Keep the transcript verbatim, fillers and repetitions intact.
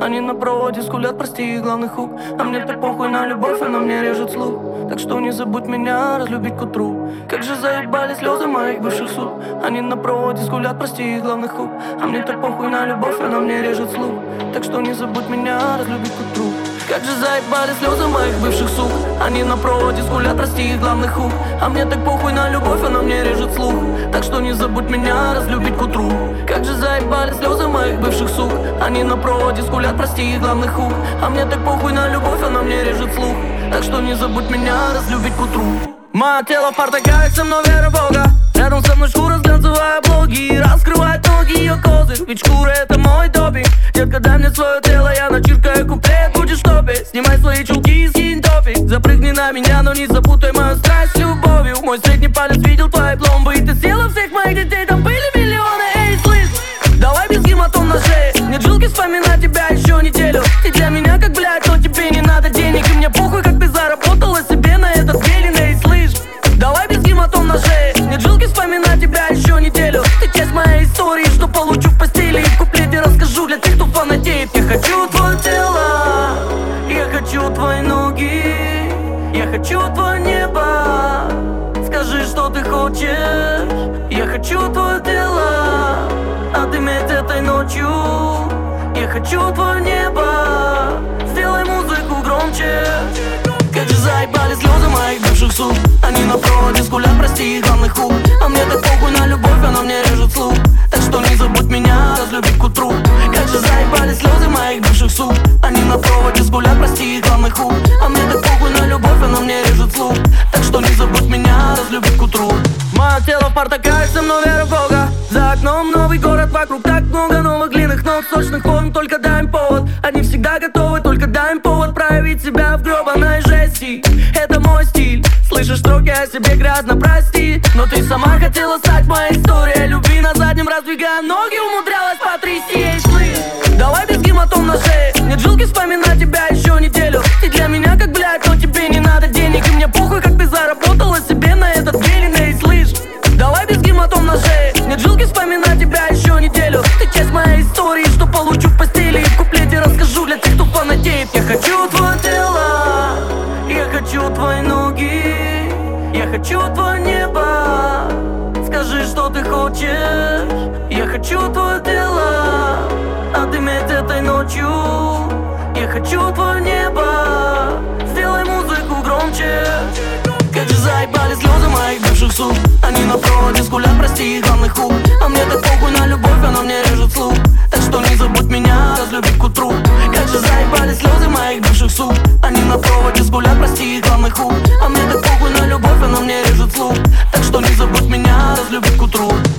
Они на проводе скулят, прости, главный хук. А мне так похуй на любовь, она мне режет слух. Так что не забудь меня разлюбить к утру. Как же заебали слезы моих бывших сук. Они на проводе скулят, прости, главный хук. А мне так похуй на любовь, она мне режет слух. Так что не забудь меня разлюбить к утру. Как же заебали слезы моих бывших сук. Они на проводе скулят, прости, их главный хук. А мне так похуй на любовь, она мне режет слух. Так что не забудь меня разлюбить к утру. Как же заебали слезы моих бывших сук. Они на проводе скулят, прости, их главный хук. А мне так похуй на любовь, она мне режет слух. Так что не забудь меня разлюбить к утру. Мое тело в портаках, со мной вера Бога. Рядом со мной шкура, глянцевая блоги. Раскрывает ноги ее козырь, ведь шкура это мой допинг. Детка, дай мне свое тело, я начиркаю куплет, будешь в топе. Снимай свои чулки и скинь топик. Запрыгни на меня, но не запутай мою страсть с любовью. Мой средний палец видел твои пломбы. И ты съела всех моих детей, там были миллионы. Эй, слышь, давай без гематом на шее. Нет жилки вспоминать тебя еще неделю. Ты для меня как блядь, но тебе не надо денег. И мне похуй, как ты заработала себе на этот гелин. Эй, слышь, давай без гематом на шее. Нет жилки вспоминать тебя еще неделю. Ты часть моей истории, что получу в постели. И в куплете расскажу для тех, кто фанатеет. Я хочу твое тело, я хочу твои ноги, я хочу твое небо. Скажи, что ты хочешь. Я хочу твое тело, отыметь этой ночью. Я хочу твое небо, сделай музыку громче. Как же заебали слезы моих бывших сук. Они на проводе скулят, прости, их главный хук. А мне так похуй на любовь, она мне режет слух. Так что не забудь меня разлюбить к утру. Как же заебали слезы моих бывших сук. Они на проводе скулят, прости, их главный хук. А мне так похуй на любовь, она мне режет слух. Так что не забудь меня разлюбить к утру. Мое тело в портаках, со мной вера в Бога. За окном новый город, вокруг так много новых длинных ног, сочных форм, только дай им повод. Они всегда готовы, только дай им повод проявить себя в гребаной жести. Это мой стиль, слышишь строки о себе грязно, прости. Но ты сама хотела стать моей историей любви. На заднем раздвигая ноги, умудрялась потрясти. Эй, слышь, давай без гематом на шее. Нет жилки вспоминать тебя еще неделю. Ты для меня как блядь, но тебе не надо денег. И мне похуй, как ты заработала себе на этот гелин. Эй, слышь, давай без гематом на шее. Нет жилки вспоминать тебя еще неделю. Ты часть моей истории, что получу в постели. И в куплете расскажу для тех, кто фанатеет. Я хочу твое тело, я хочу твои ноги, я хочу твое небо. Скажи, что ты хочешь. Я хочу твое тело, отыметь этой ночью. Я хочу твое небо, сделай музыку громче. Как же заебали слезы моих бывших сук. Они на проводе скулят, прости, их главный хук. А мне так похуй на любовь, она мне режет слух. Так что не забудь меня разлюбить к утру. Как же заебали слезы моих бывших сук. Они на проводе скулят, прости, их главный хук. А мне так похуй на любовь, она мне режет слух. Так что не забудь меня разлюбить к утру.